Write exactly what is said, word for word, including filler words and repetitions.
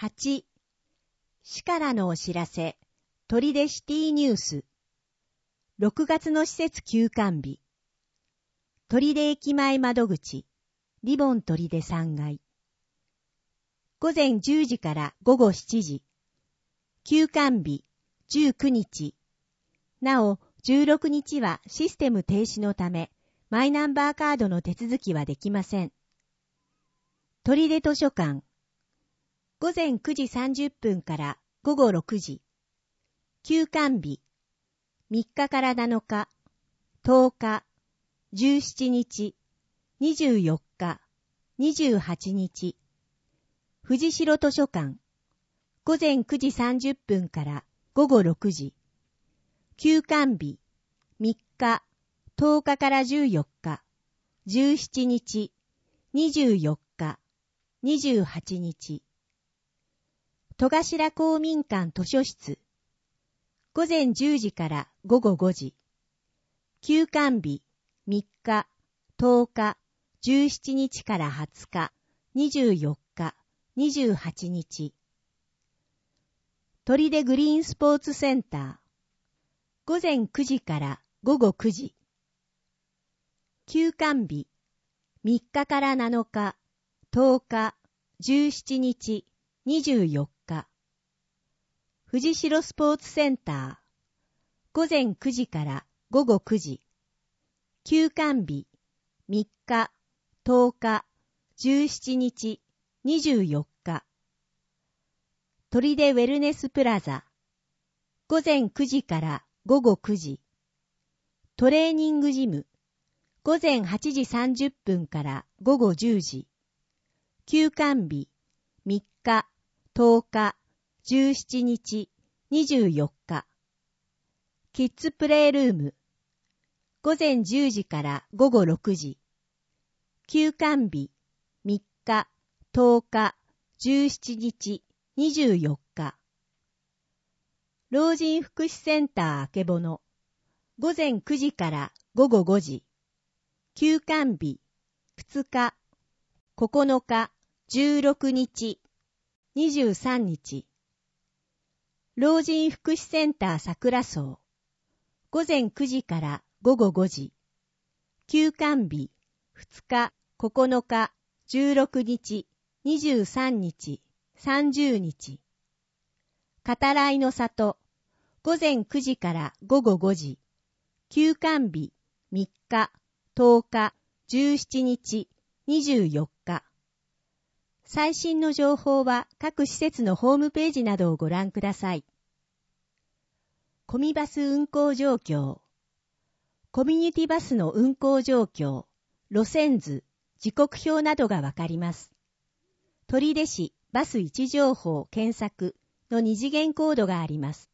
はち、市からのお知らせ、取手シティニュース。ろくがつの施設休館日。取手駅前窓口、リボン取手さんがい。午前じゅうじから午後しちじ。休館日、じゅうくにち。なお、じゅうろくにちはシステム停止のため、マイナンバーカードの手続きはできません。取手図書館。午前くじさんじゅっぷんから午後ろくじ。休館日。みっかからなのか、とおか、じゅうしちにち、にじゅうよっか、にじゅうはちにち。藤代図書館。午前くじさんじゅっぷんから午後ろくじ。休館日。みっか、とおかからじゅうよっか、じゅうしちにち、にじゅうよっか、にじゅうはちにち。戸頭公民館図書室。午前じゅうじから午後ごじ。休館日、みっか、とおか、じゅうしちにちからはつか、にじゅうよっか、にじゅうはちにち。取手グリーンスポーツセンター。午前くじから午後くじ。休館日、みっかからなのか、とおか、じゅうしちにち、にじゅうよっか。藤代スポーツセンター。午前くじから午後くじ。休館日、みっか、とおか、じゅうしちにち、にじゅうよっか。取手ウェルネスプラザ。午前くじから午後くじ。トレーニングジム。午前はちじさんじゅっぷんから午後じゅうじ。休館日、みっか、とおか、じゅうしちにち、にじゅうよっか。キッズプレイルーム。午前じゅうじから午後ろくじ。休館日、みっか、とおか、じゅうしちにち、にじゅうよっか。老人福祉センターあけぼの。午前くじから午後ごじ。休館日、ふつか、ここのか、じゅうろくにち、にじゅうさんにち。老人福祉センター桜荘。午前くじから午後ごじ。休館日、ふつか、ここのか、じゅうろくにち、にじゅうさんにち、さんじゅうにち。語らいの里。午前くじから午後ごじ。休館日、みっか、とおか、じゅうしちにち、にじゅうよっか。最新の情報は各施設のホームページなどをご覧ください。コミバス運行状況。コミュニティバスの運行状況、路線図、時刻表などがわかります。取手市バス位置情報検索の二次元コードがあります。